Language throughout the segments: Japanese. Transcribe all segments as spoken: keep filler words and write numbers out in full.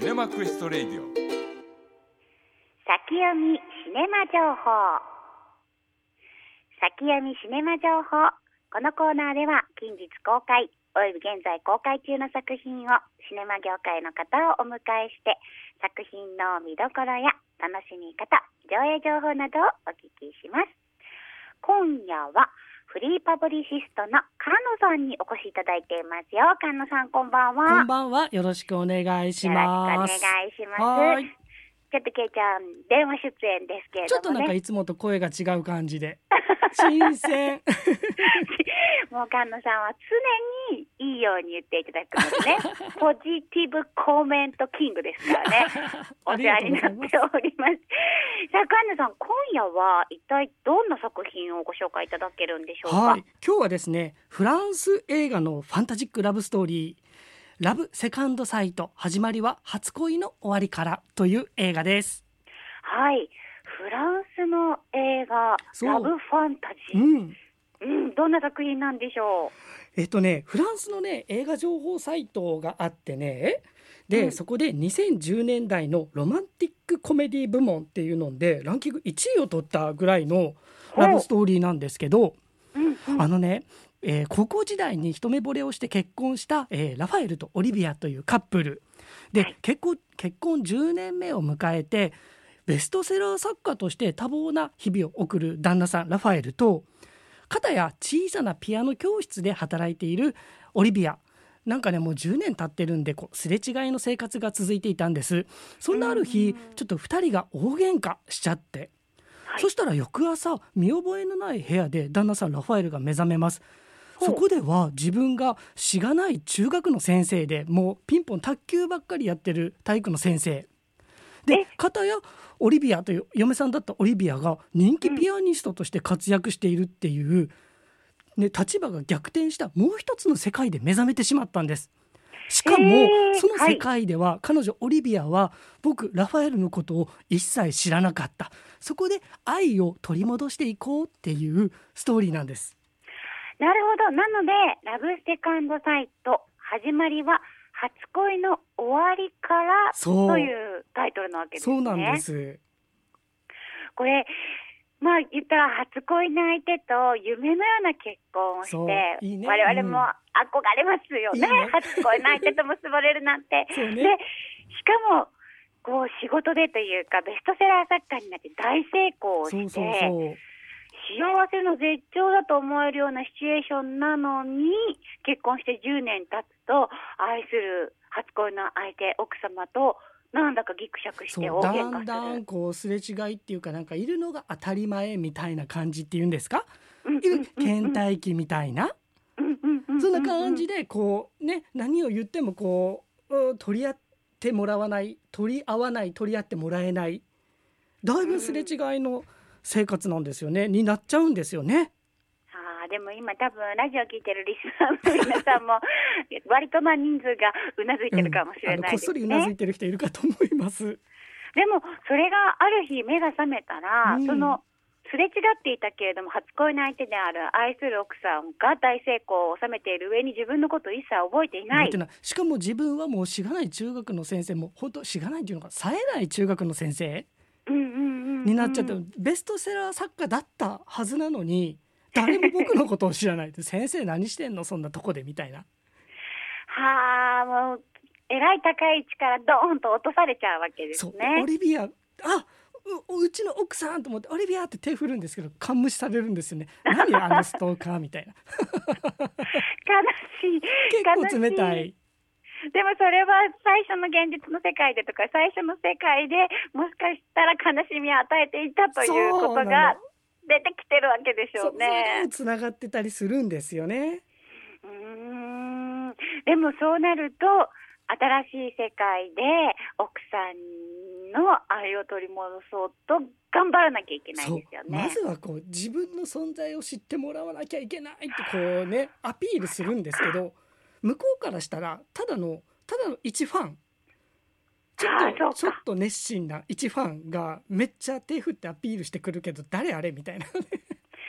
シネマクエストレディオ先読みシネマ情報。先読みシネマ情報。このコーナーでは近日公開および現在公開中の作品をシネマ業界の方をお迎えして作品の見どころや楽しみ方、上映情報などをお聞きします。今夜はフリーパブリシストの菅野さんにお越しいただいていますよ。菅野さん、こんばんは。 こんばんは。よろしくお願いします。 よろしくお願いします。ちょっとケイちゃん電話出演ですけれどもね、 ちょっとなんかいつもと声が違う感じで新鮮もう菅野さんは常にいいように言っていただくのでねポジティブコメントキングですからねお世話になっております。さあ菅野さん、今夜は一体どんな作品をご紹介いただけるんでしょうか。 はい、今日はですね、フランス映画のファンタジックラブストーリー、ラブセカンドサイト、始まりは初恋の終わりからという映画です。 はい、フランスの映画ラブファンタジー、 うんうん、どんな作品なんでしょう。えっとねフランスのね映画情報サイトがあってね、で、うん、そこでにせんじゅうねんだいのロマンティックコメディ部門っていうのでランキングいちいを取ったぐらいのラブストーリーなんですけど、うんうん、あのねえー、高校時代に一目惚れをして結婚した、えー、ラファエルとオリビアというカップルで、はい、結婚、結婚じゅうねんめを迎えてベストセラー作家として多忙な日々を送る旦那さんラファエルと、片や小さなピアノ教室で働いているオリビア、なんかねもうじゅうねん経ってるんでこうすれ違いの生活が続いていたんです。そんなある日ちょっとふたりが大喧嘩しちゃって、はい、そしたら翌朝見覚えのない部屋で旦那さんラファエルが目覚めます。そこでは自分がしがない中学の先生で、もうピンポン卓球ばっかりやってる体育の先生で、片やオリビアという嫁さんだったオリビアが人気ピアニストとして活躍しているっていう、ね、立場が逆転したもう一つの世界で目覚めてしまったんです。しかもその世界では彼女オリビアは僕ラファエルのことを一切知らなかった。そこで愛を取り戻していこうっていうストーリーなんです。 なるほど。なのでラブセカンドサイト、始まりは初恋の終わりからというタイトルなわけですね。 そうなんです。 これまあ言ったら初恋の相手と夢のような結婚をしていい、ね、我々も憧れますよね、うん、いいね初恋の相手と結ばれるなんてね、でしかもこう仕事でというかベストセラー作家になって大成功をして、そうそうそう、幸せの絶頂だと思えるようなシチュエーションなのに、結婚してじゅうねん経つと愛する初恋の相手奥様となんだかギクシャクして大喧嘩する。だんだんこうすれ違いっていうか、なんかいるのが当たり前みたいな感じっていうんですか、倦怠期みたいな、そんな感じでこうね、何を言ってもこう取り合ってもらわない、取り合わない、取り合ってもらえない、だいぶすれ違いの生活なんですよね、になっちゃうんですよね。 あ、でも今多分ラジオ聞いてるリスナーの皆さんも割とな人数がうなずいてるかもしれないですね、うん、こっそりうなずいてる人いるかと思います。 でもそれがある日目が覚めたら、うん、そのすれ違っていたけれども初恋の相手である愛する奥さんが大成功を収めている上に自分のことを一切覚えていない。 しかも自分はもうしがない中学の先生、も本当しがないっていうのが冴えない中学の先生になっちゃって、ベストセラー作家だったはずなのに誰も僕のことを知らないって先生何してんのそんなとこでみたいな。 はあ、もうえらい高い位置からドーンと落とされちゃうわけですね。 そうオリビア、あ う, うちの奥さんと思ってオリビアって手振るんですけど、カン無視されるんですよね。何あのストーカーみたいな悲しい、 結構冷たい。 でもそれは最初の現実の世界でとか最初の世界でもしかしたら悲しみを与えていたということが出てきてるわけでしょうね。 そ, それつながってたりするんですよね。 うーん、でもそうなると新しい世界で奥さんの愛を取り戻そうと頑張らなきゃいけないですよね。 まずはこう自分の存在を知ってもらわなきゃいけないってこうねアピールするんですけど、向こうからしたらただのただの一ファン、ちょっとちょっと熱心な一ファンがめっちゃ手振ってアピールしてくるけど誰あれみたいなな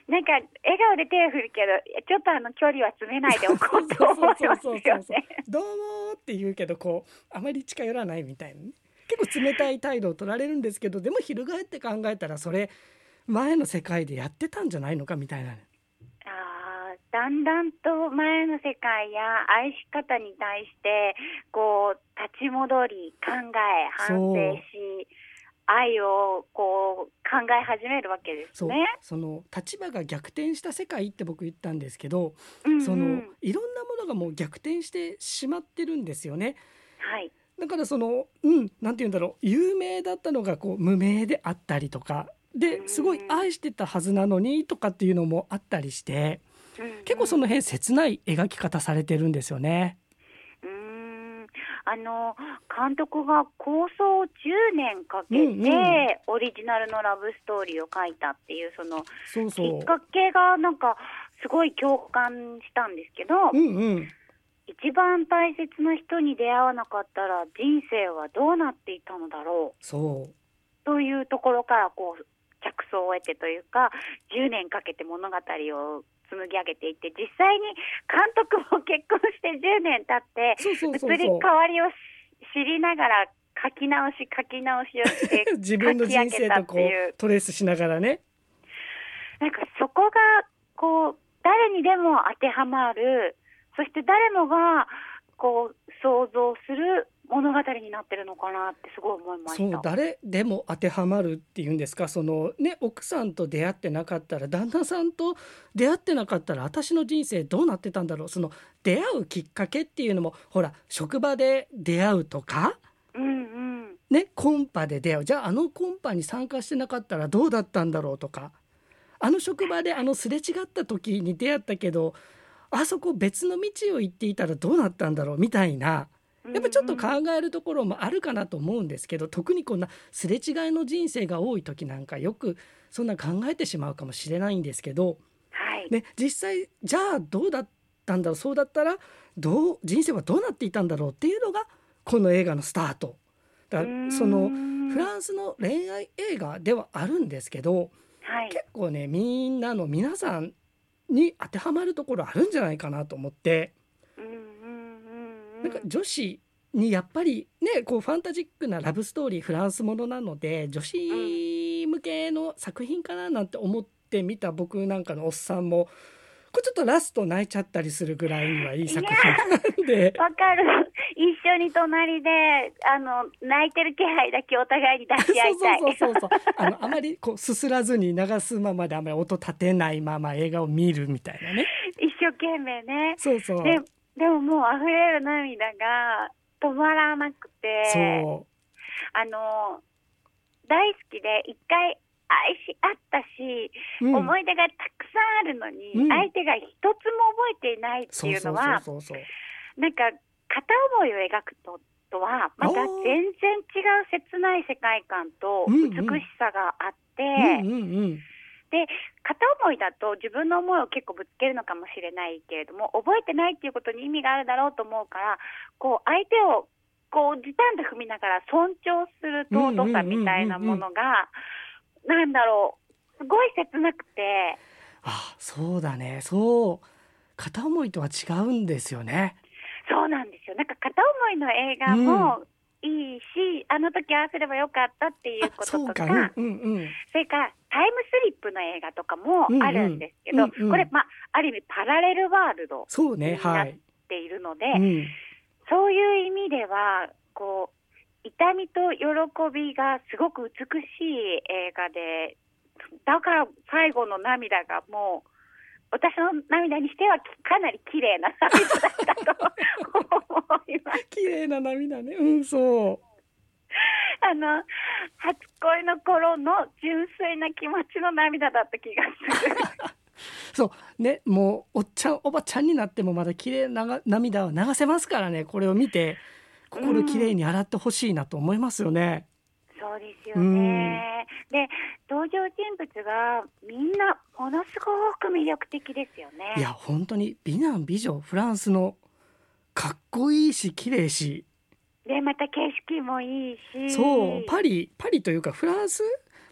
なんか笑顔で手を振るけどちょっとあの距離は詰めないでおこうと思いますよね。 どうもって言うけどこうあまり近寄らないみたいな、ね、結構冷たい態度を取られるんですけど、でも翻って考えたらそれ前の世界でやってたんじゃないのかみたいな。 あ、だんだんと前の世界や愛し方に対してこう立ち戻り考え反省し愛をこう考え始めるわけですね。 そう、その立場が逆転した世界って僕言ったんですけど、 うんうん、 そのいろんなものがもう逆転してしまってるんですよね。 はい、 だからそのうんなんて言うんだろう、有名だったのがこう無名であったりとかですごい愛してたはずなのにとかっていうのもあったりして、うんうん、結構その辺切ない描き方されてるんですよね。 あの監督が構想じゅうねんかけて、うんうん、オリジナルのラブストーリーを書いたっていうそのそうそうきっかけがなんかすごい共感したんですけど、 うんうん、 一番大切な人に出会わなかったら人生はどうなっていたのだろう、 そうというところからこう着想を得てというかじゅうねんかけて物語を紡ぎ上げていって、実際に監督も結婚してじゅうねん経って移り変わりを知りながら書き直し書き直しをして自分の人生とこうトレースしながらね、 なんかそこがこう誰にでも当てはまる、そして誰もがこう想像する物語になってるのかなってすごい思いました。 そう、誰でも当てはまるっていうんですか、そのね、奥さんと出会ってなかったら旦那さんと出会ってなかったら私の人生どうなってたんだろう、その出会うきっかけっていうのもほら職場で出会うとか、 うんうんね、コンパで出会う、じゃああのコンパに参加してなかったらどうだったんだろうとか、あの職場であのすれ違った時に出会ったけどあそこ別の道を行っていたらどうなったんだろうみたいな、やっぱちょっと考えるところもあるかなと思うんですけど、特にこんなすれ違いの人生が多い時なんかよくそんな考えてしまうかもしれないんですけど、 はいね、実際じゃあどうだったんだろう、そうだったらどう人生はどうなっていたんだろうっていうのがこの映画のスタートだ。そのフランスの恋愛映画ではあるんですけど、 はい、 結構ねみんなの皆さんに当てはまるところあるんじゃないかなと思って、なんか女子にやっぱりねこうファンタジックなラブストーリーフランスものなので女子向けの作品かななんて思って見た僕なんかのおっさんもこれちょっとラスト泣いちゃったりするぐらいにはいい作品なんで、 わかる、一緒に隣であの泣いてる気配だけお互いに出し合いたいそうそうそうそうあのあまりこうすすらずに流すままであまり音立てないまま映画を見るみたいなね、 一生懸命ね。 そうそう、 ででももう溢れる涙が止まらなくて、 そうあの大好きで一回愛し合ったし、うん、思い出がたくさんあるのに、うん、相手が一つも覚えていないっていうのはなんか片思いを描くととはまた全然違う切ない世界観と美しさがあって、うんうんうんうんで片思いだと自分の思いを結構ぶつけるのかもしれないけれども、覚えてないっていうことに意味があるだろうと思うから、こう相手をこう時短で踏みながら尊重する尊さみたいなものが、なんだろう、すごい切なくて、 あ、そうだね、そう片思いとは違うんですよね。 そうなんですよ。なんか片思いの映画も、うんいいし、あの時合わせればよかったっていうことと か, そ, か、うんうんうん、それからタイムスリップの映画とかもあるんですけど、うんうん、これ、まあ、ある意味パラレルワールドになっているので、そうね、はいうん、そういう意味ではこう痛みと喜びがすごく美しい映画で、だから最後の涙がもう私の涙にしてはかなり綺麗な涙だったと思います。 綺麗な涙ね、うん、そうあの初恋の頃の純粋な気持ちの涙だった気がするそうね、もうおっちゃんおばちゃんになってもまだ綺麗な涙は流せますからね。これを見て心綺麗に洗ってほしいなと思いますよね、 うん、そうですよね、うん、で登場人物がみんなものすごく魅力的ですよね。 いや本当に美男美女、フランスのかっこいいし綺麗し、 でまた景色もいいし、 そうパリパリというかフランス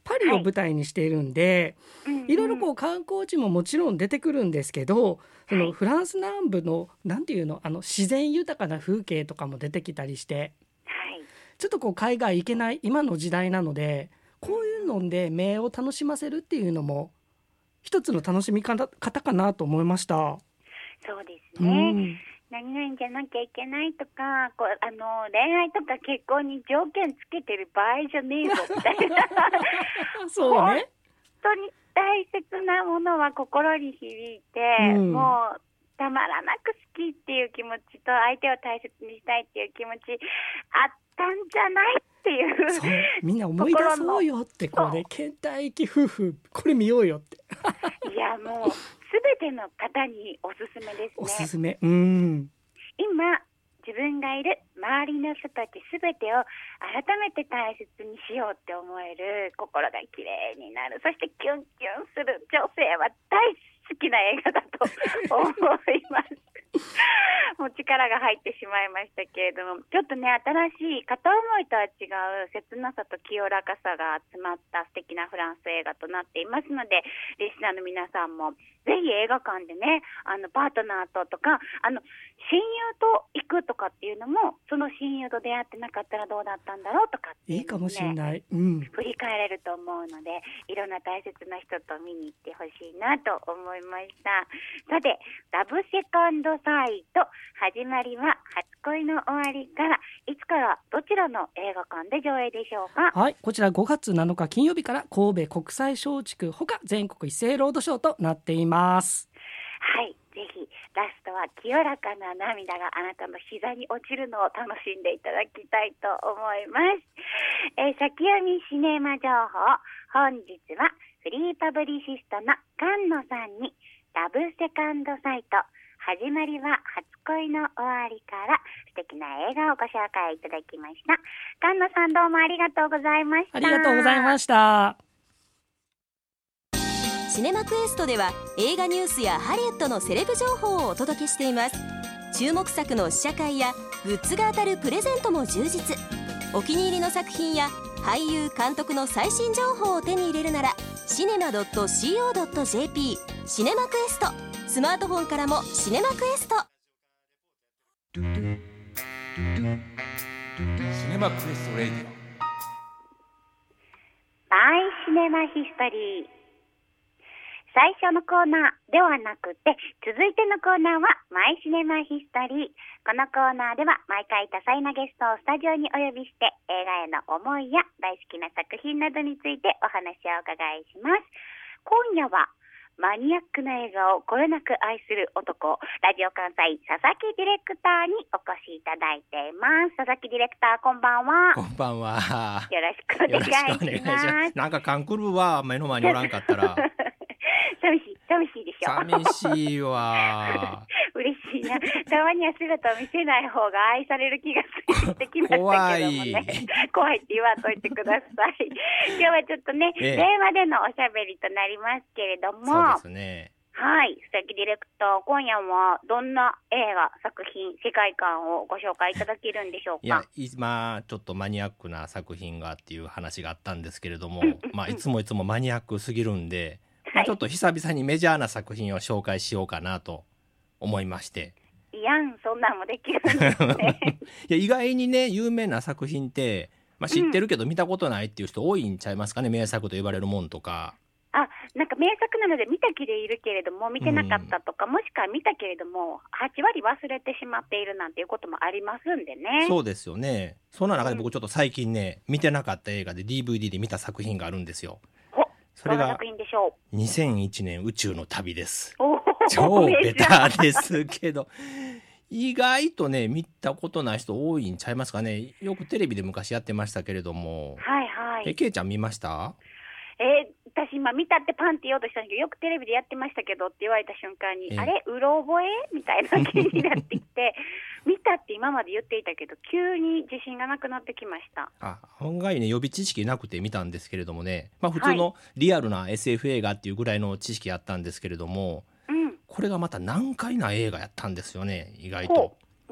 パリを舞台にしているんで、はい、いろいろこう観光地ももちろん出てくるんですけど、そのフランス南部のなんていうの、あの自然豊かな風景とかも出てきたりして、はい、ちょっとこう海外行けない今の時代なので、こういうので目を楽しませるっていうのも一つの楽しみ方かなと思いました。 そうですね、うん、何々じゃなきゃいけないとか、こうあの恋愛とか結婚に条件つけてる場合じゃねえぞみたいなそうね、 本当に大切なものは心に響いて、うん、もうたまらなく好きっていう気持ちと相手を大切にしたいっていう気持ちあったんじゃないっていう、 そうみんな思い出そうよって、これ倦怠期夫婦これ見ようよっていやもうすべての方におすすめですね。 おすすめ。うん。 今自分がいる周りの人たちすべてを改めて大切にしようって思える、心がきれいになる、そしてキュンキュンする女性は大好きな映画だと思いますもう力が入ってしまいましたけれども、ちょっとね新しい片思いとは違う切なさと清らかさが詰まった素敵なフランス映画となっていますので、リスナーの皆さんもぜひ映画館でね、あのパートナーととか、あの親友と行くとかっていうのも、その親友と出会ってなかったらどうだったんだろうとかっていうの、ね、 いいかもしれない、うん、 振り返れると思うので、いろんな大切な人と見に行ってほしいなと思いました。さて、ラブセカンドサイト始まりは初恋の終わりから、いつからどちらの映画館で上映でしょうか。 はい、こちらごがつなのか金曜日から神戸国際松竹ほか全国一斉ロードショーとなっています。 はい、ぜひラストは清らかな涙があなたの膝に落ちるのを楽しんでいただきたいと思います。えー、先読みシネマ情報、本日はフリーパブリシストの菅野さんにラブセカンドサイト始まりは初恋の終わりから素敵な映画をご紹介いただきました。菅野さん、どうもありがとうございました。 ありがとうございました。 シネマクエストでは映画ニュースやハリウッドのセレブ情報をお届けしています。注目作の試写会やグッズが当たるプレゼントも充実。お気に入りの作品や俳優監督の最新情報を手に入れるならシネマ ドットシーオー ドット ジェーピー シネマクエスト、スマートフォンからもシネマクエスト。 シネマクエストレディオ、 マイシネマヒストリー。最初のコーナーではなくて、続いてのコーナーはマイシネマヒストリー。このコーナーでは毎回多彩なゲストをスタジオにお呼びして、映画への思いや大好きな作品などについてお話をお伺いします。今夜はマニアックな映画をこれなく愛する男、ラジオ関西佐々木ディレクターにお越しいただいています。佐々木ディレクター、こんばんは。 こんばんは。 よろしくお願いします。 なんかカンクルは目の前におらんかったら寂しい、寂しいでしょ。 寂しいわ嬉しいな。たまには姿を見せない方が愛される気がしてきましたけどもね。怖い怖いって言わんといてください。今日はちょっとね、ええ、電話でのおしゃべりとなりますけれども、 そうですね。 はい、佐々木ディレクター、今夜はどんな映画、作品、世界観をご紹介いただけるんでしょうか。 いや、今ちょっとマニアックな作品がっていう話があったんですけれども、まあいつもいつもマニアックすぎるんで、まあ、ちょっと久々にメジャーな作品を紹介しようかなと思いまして。 いやん、そんなんもできるんですね。 いや、意外にね、有名な作品って、まあ、知ってるけど見たことないっていう人多いんちゃいますかね、うん、名作と言われるもんとか。 あ、なんか名作なので見た気でいるけれども見てなかったとか、うん、もしくは見たけれどもはちわり忘れてしまっているなんていうこともありますんでね。 そうですよね。そんな中で僕ちょっと最近ね、見てなかった映画で ディーブイディー で見た作品があるんですよ。それがにせんいちねん宇宙の旅です。超ベタですけど意外とね見たことない人多いんちゃいますかね。よくテレビで昔やってましたけれども。 はいはい。 え、けいちゃん見ました？ えー、私今見たってパンって言おうとしたんだけど、よくテレビでやってましたけどって言われた瞬間に、あれうろ覚えみたいな気になってきて見たって今まで言っていたけど急に自信がなくなってきました。 あ、案外ね予備知識なくて見たんですけれどもね、まあ、普通のリアルな エスエフ 映画っていうぐらいの知識あったんですけれども、 うん、 これがまた難解な映画やったんですよね。意外と難しかっ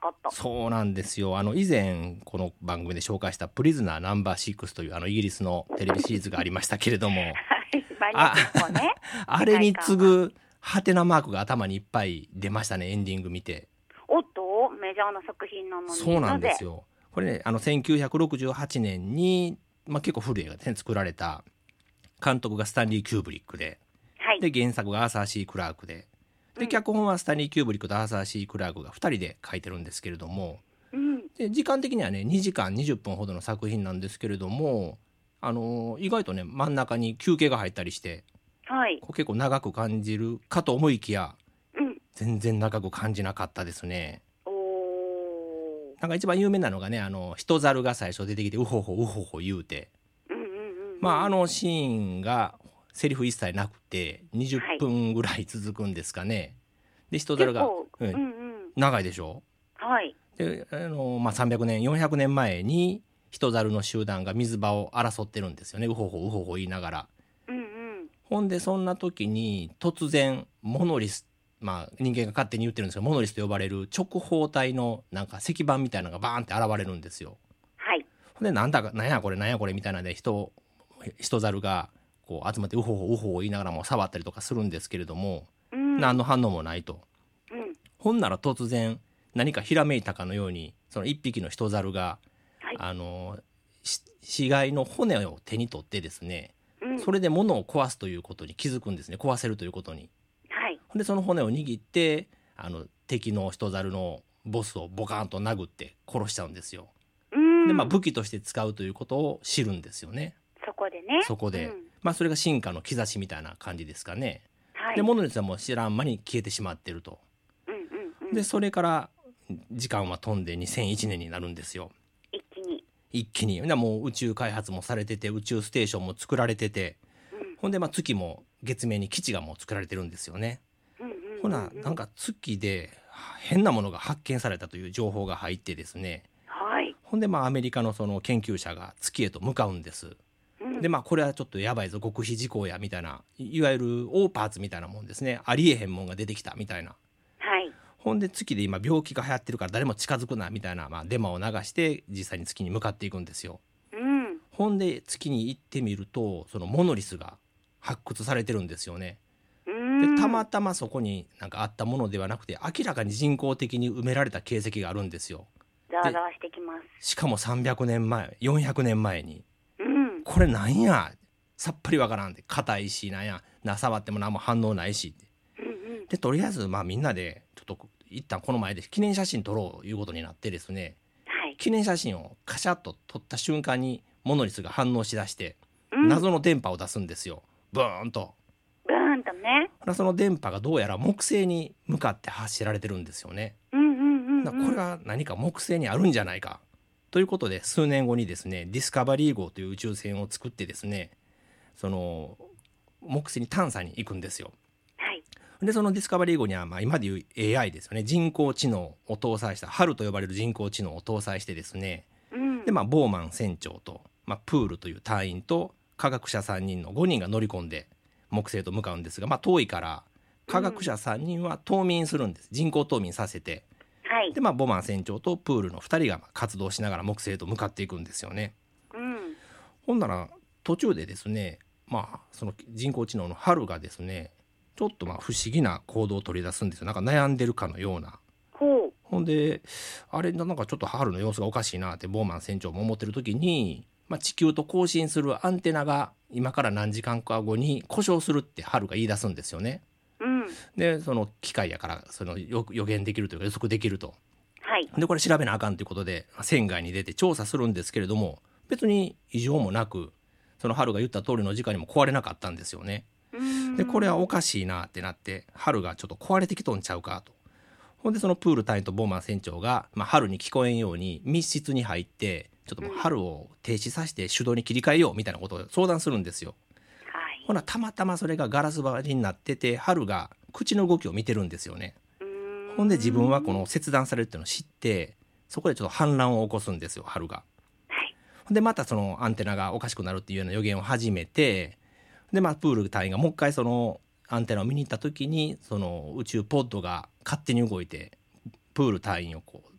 かった。 そうなんですよ。あの以前この番組で紹介したプリズナーナンバーシックスというあのイギリスのテレビシリーズがありましたけれどもあ, ね、 あれに次ぐハテナマークが頭にいっぱい出ましたね、エンディング見て。 おっと、メジャーな作品なのに。 そうなんですよ。これね、あのせんきゅうひゃくろくじゅうはちねんに、まあ、結構古い映画で、ね、作られた。監督がスタンリー・キューブリックで、はい、で原作がアーサー・シー・クラークで、で、うん、脚本はスタンリー・キューブリックとアーサー・シー・クラークがふたりで書いてるんですけれども、うん、で時間的にはねにじかんにじゅっぷんほどの作品なんですけれども、あのー、意外とね真ん中に休憩が入ったりして、はい、こう結構長く感じるかと思いきや、うん、全然長く感じなかったですね。おなんか一番有名なのがね、あの人猿が最初出てきてウホホウホホ言うて、まあ、あのシーンがセリフ一切なくてにじゅっぷんぐらい続くんですかね、はい、で人猿が、うんうん、長いでしょ、はい、であの、まあ、さんびゃくねんよんひゃくねんまえに人猿の集団が水場を争ってるんですよね、ウホホウホホ言いながら、うんうん、ほんでそんな時に突然モノリス、まあ、人間が勝手に言ってるんですけどモノリスと呼ばれる直方体のなんか石板みたいなのがバーンって現れるんですよ、はい、ほんでなんだかなんやこれなんやこれみたいなで人人猿がこう集まってウホホウホホ言いながらも触ったりとかするんですけれども、うん、何の反応もないと、うん、ほんなら突然何かひらめいたかのようにその一匹の人猿が、はい、あの死骸の骨を手に取ってですね、うん、それで物を壊すということに気づくんですね、壊せるということに、はい、でその骨を握ってあの敵の人猿のボスをボカーンと殴って殺しちゃうんですよ、うん、で、まあ、武器として使うということを知るんですよね、 そこでね、 そこで、うん、まあそれが進化の兆しみたいな感じですかね、はい、でモノリスはもう知らん間に消えてしまってると、うんうんうん、でそれから時間は飛んでにせんいちねんになるんですよ、 一気に一気にもう宇宙開発もされてて宇宙ステーションも作られてて、うん、ほんでまあ月も月面に基地がもう作られてるんですよね、うんうんうんうん、ほななんか月で変なものが発見されたという情報が入ってですね、はい、ほんでまあアメリカのその研究者が月へと向かうんです、うん、でまあこれはちょっとやばいぞ極秘事項やみたいな、いわゆるオーパーツみたいなもんですね、ありえへんもんが出てきたみたいな、はい、ほんで月で今病気が流行ってるから誰も近づくなみたいな、まあ、デマを流して実際に月に向かっていくんですよ、うん、ほんで月に行ってみるとそのモノリスが発掘されてるんですよね、うん、でたまたまそこになんかあったものではなくて明らかに人工的に埋められた形跡があるんですよ。 ざわざわしてきます。 しかもさんびゃくねんまえよんひゃくねんまえに、うん、これなんやさっぱりわからんって硬いしなんやな触っても何も反応ないしって、うんうん、でとりあえずまあみんなでちょっと一旦この前で記念写真撮ろうということになってですね、はい、記念写真をカシャッと撮った瞬間にモノリスが反応しだして、うん、謎の電波を出すんですよ、ブーンとブーンとね。 その電波がどうやら木星に向かって発せられてるんですよね、うんうんうんうん、だからこれが何か木星にあるんじゃないかということで数年後にですねディスカバリー号という宇宙船を作ってですねその木星に探査に行くんですよ。でそのディスカバリー号にはまあ今でいう エーアイ ですよね、人工知能を搭載したハルと呼ばれる人工知能を搭載してですね、うん、でまあボーマン船長と、まあ、プールという隊員と科学者さんにんのごにんが乗り込んで木星と向かうんですが、まあ、遠いから科学者さんにんは冬眠するんです、人工冬眠させて、はい、でまあボーマン船長とプールのふたりが活動しながら木星と向かっていくんですよね、うん、ほんなら途中でですね、まあ、その人工知能のハルがですねちょっとまあ不思議な行動を取り出すんですよ、なんか悩んでるかのような。ほうほんであれなんかちょっとハルの様子がおかしいなってボーマン船長も思ってる時に、まあ、地球と交信するアンテナが今から何時間か後に故障するってハルが言い出すんですよね、うん、でその機械やからその予言できるというか予測できると、はい、でこれ調べなあかんということで船外に出て調査するんですけれども別に異常もなくそのハルが言った通りの時間にも壊れなかったんですよね。でこれはおかしいなってなって春がちょっと壊れてきとんちゃうかと。ほんでそのプール隊員とボーマン船長が、まあ、春に聞こえんように密室に入ってちょっともう春を停止させて手動に切り替えようみたいなことを相談するんですよ、はい、ほなたまたまそれがガラス張りになってて春が口の動きを見てるんですよね。ほんで自分はこの切断されるっていうのを知ってそこでちょっと反乱を起こすんですよ春が、はい、ほんでまたそのアンテナがおかしくなるっていうような予言を始めてで、まあ、プール隊員がもう一回そのアンテナを見に行った時にその宇宙ポッドが勝手に動いてプール隊員をこう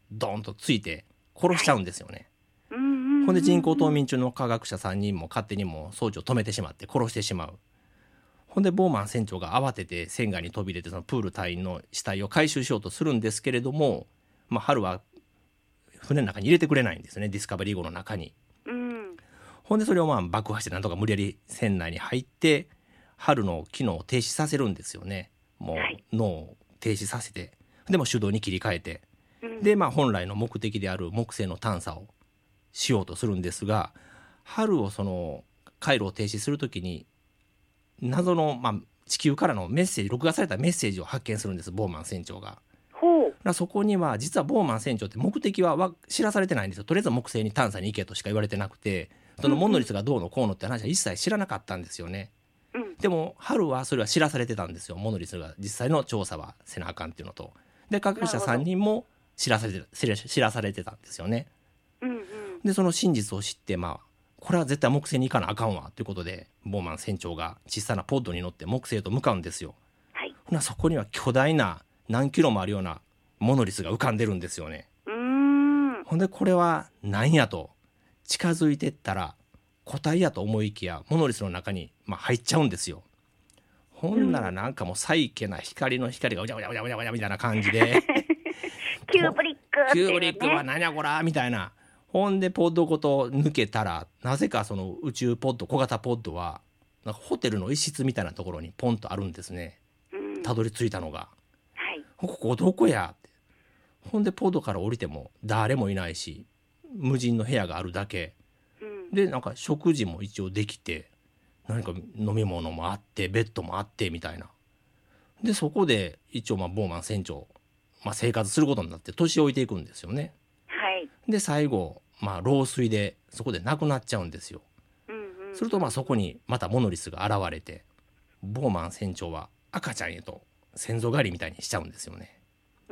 ドーンとついて殺しちゃうんですよね、 はい、うんうんうんうん、 ほんで人工冬眠中の科学者さんにんも勝手にも装置を止めてしまって殺してしまう。ほんでボーマン船長が慌てて船外に飛び出てそのプール隊員の死体を回収しようとするんですけれども、まあ、ハルは船の中に入れてくれないんですね、ディスカバリー号の中に、 うん、 ほんでそれをまあ爆破してなんとか無理やり船内に入ってハルの機能を停止させるんですよね。もう脳を停止させて、でも手動に切り替えて、うん、でまあ本来の目的である木星の探査をしようとするんですが、ハルをその回路を停止するときに謎の、まあ、地球からのメッセージ、録画されたメッセージを発見するんです、ボーマン船長が。 ほう。 そこには実はボーマン船長って目的は知らされてないんですよ。とりあえず木星に探査に行けとしか言われてなくて、そのモノリスがどうのこうのって話は一切知らなかったんですよね、うん、でもハルはそれは知らされてたんですよ。モノリスが実際の調査はせなあかんっていうのと、で科学者さんにんも知らされて知らされてたんですよね、うんうん、でその真実を知って、まあこれは絶対木星に行かなあかんわということでボーマン船長が小さなポッドに乗って木星へと向かうんですよ、はい、ほなそこには巨大な何キロもあるようなモノリスが浮かんでるんですよね。うーん、ほんでこれは何やと近づいてったら個体やと思いきやモノリスの中に、まあ、入っちゃうんですよ。ほんならなんかもうサイケな光の光がうじゃうじゃうじゃうじゃうじゃみたいな感じでキューブリックっていうね、 キューブリックは何やこらみたいな。ほんでポッドごと抜けたらなぜかその宇宙ポッド、小型ポッドはなんかホテルの一室みたいなところにポンとあるんですね、たどり着いたのが、はい、ここどこやって。ほんでポッドから降りても誰もいないし無人の部屋があるだけ、うん、でなんか食事も一応できて何か飲み物もあってベッドもあってみたいな。でそこで一応まあボーマン船長、まあ、生活することになって年老いていくんですよね。で最後、まあ、老衰でそこで亡くなっちゃうんですよ、うんうん、するとまあそこにまたモノリスが現れてボーマン船長は赤ちゃんへと先祖返りみたいにしちゃうんですよね、うん、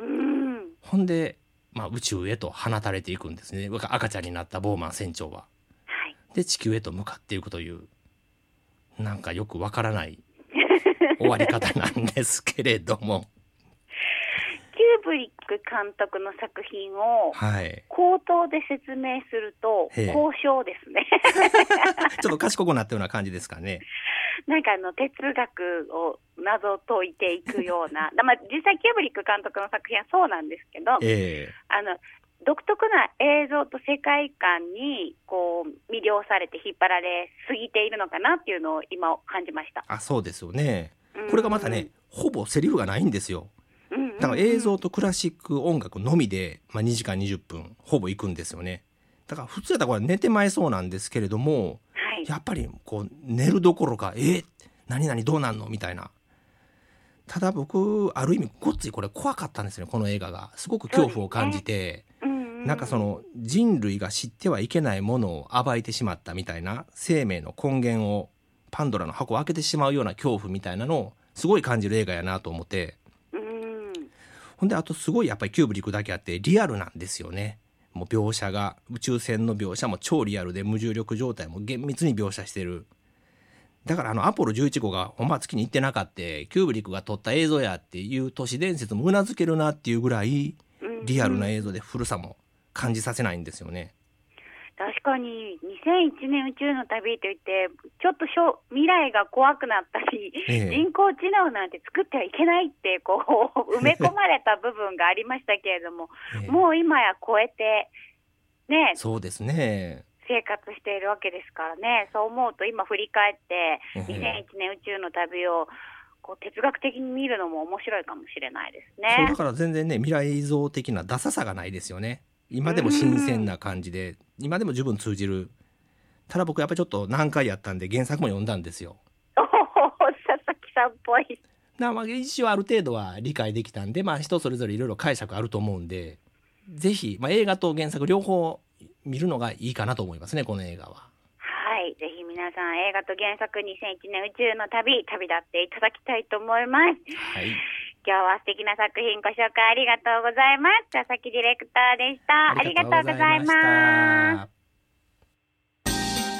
ほんで、まあ、宇宙へと放たれていくんですね、赤ちゃんになったボーマン船長は、はい、で地球へと向かっていくというなんかよくわからない終わり方なんですけれどもキューブリック監督の作品を口頭で説明すると高尚ですねちょっと賢くなったような感じですかね。 なんかあの哲学を謎解いていくようなまあ、実際キューブリック監督の作品はそうなんですけど、えー、あの独特な映像と世界観にこう魅了されて引っ張られすぎているのかなっていうのを今感じました。 あ、そうですよね。これがまたね、ほぼセリフがないんですよ。だから映像とクラシック音楽のみで、まあ、にじかんにじゅっぷんほぼいくんですよね。だから普通だったらこれ寝てまいそうなんですけれども、はい、やっぱりこう寝るどころかえー、何々どうなんのみたいな。ただ僕ある意味ごっついこれ怖かったんですね。この映画がすごく恐怖を感じて、ね、うんうん、なんかその人類が知ってはいけないものを暴いてしまったみたいな、生命の根源をパンドラの箱を開けてしまうような恐怖みたいなのをすごい感じる映画やなと思って、ほんであとすごいやっぱりキューブリックだけあってリアルなんですよね。もう描写が宇宙船の描写も超リアルで無重力状態も厳密に描写してる。だからあのアポロじゅういち号がほんま月に行ってなかったキューブリックが撮った映像やっていう都市伝説もうなずけるなっていうぐらいリアルな映像で古さも感じさせないんですよね。 確かににせんいちねん宇宙の旅といってちょっと未来が怖くなったり、ええ、人工知能なんて作ってはいけないってこう埋め込まれた部分がありましたけれども、ええ、もう今や超えてね、 そうですね、 生活しているわけですからね。そう思うと今振り返ってにせんいちねん宇宙の旅をこう哲学的に見るのも面白いかもしれないですね。 そうだから全然ね未来像的なダサさがないですよね。今でも新鮮な感じで今でも十分通じる。ただ僕やっぱりちょっと難解やったんで原作も読んだんですよ。 おお、佐々木さんっぽい。 なまあ一応ある程度は理解できたんで、まあ人それぞれいろいろ解釈あると思うんでぜひ、まあ、映画と原作両方見るのがいいかなと思いますね、この映画は。 はい、ぜひ皆さん映画と原作にせんいちねん宇宙の旅旅立っていただきたいと思います。はい、今日は素敵な作品ご紹介ありがとうございます。佐々木ディレクターでした。ありがとうございます。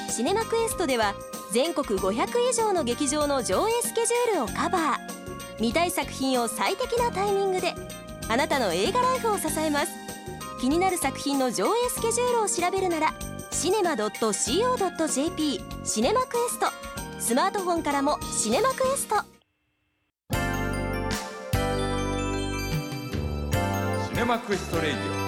シネマクエストでは全国ごひゃく以上の劇場の上映スケジュールをカバー。見たい作品を最適なタイミングであなたの映画ライフを支えます。 気になる作品の上映スケジュールを調べるならシネマ ドット シーオー ドット ジェーピー シネマクエスト、スマートフォンからもシネマクエスト。 シネマクエストレイディオ